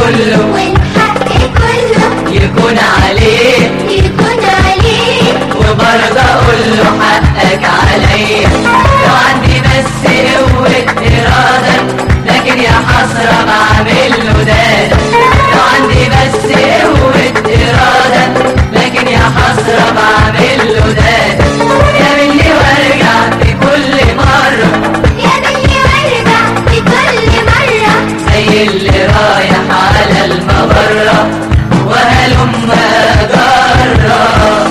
كله والحق كله يكون عليه وبرضه اقول له حقك عليا. لو عندي بس قوة إرادة لكن يا حسرة بعمل له ده. لو عندي بس قوة إرادة لكن يا حسرة بعمل له ده. يا مني وارجع في كل مرة زي اللي رايح على المبرة وهلم جرة.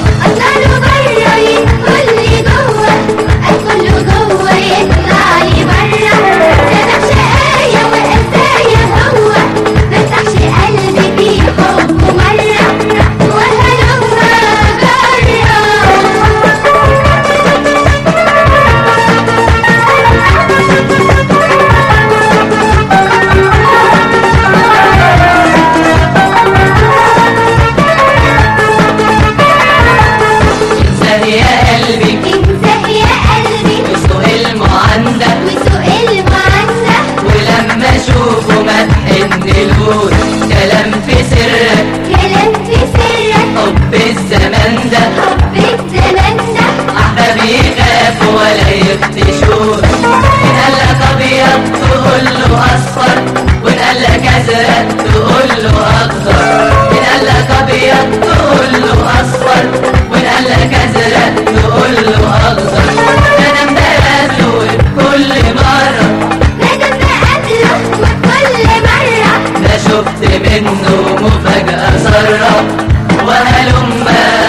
كلام في سرك حب الزمان ده أحبابي يخافوا ولا يفتشون. إن قالك أبيض تقول له أصفر وإن قالك أزرق تقول له أخضر. إن قالك أبيض تقول له أصفر وإن قالك أزرق تقول له أخضر. أنا مقابله بكل مرة ده شفت منه مفاجأة سارة وهلم